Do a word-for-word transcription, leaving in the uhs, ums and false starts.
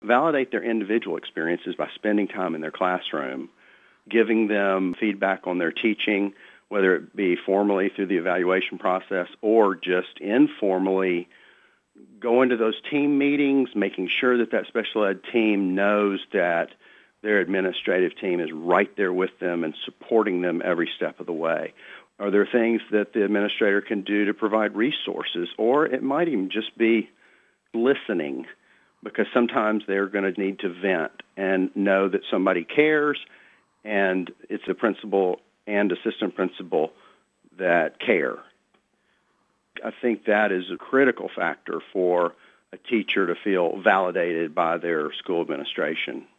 validate their individual experiences by spending time in their classroom, giving them feedback on their teaching, whether it be formally through the evaluation process or just informally, going to those team meetings, making sure that that special ed team knows that their administrative team is right there with them and supporting them every step of the way. Are there things that the administrator can do to provide resources? Or it might even just be listening, because sometimes they're going to need to vent and know that somebody cares, and it's a principal and assistant principal that care. I think that is a critical factor for a teacher to feel validated by their school administration.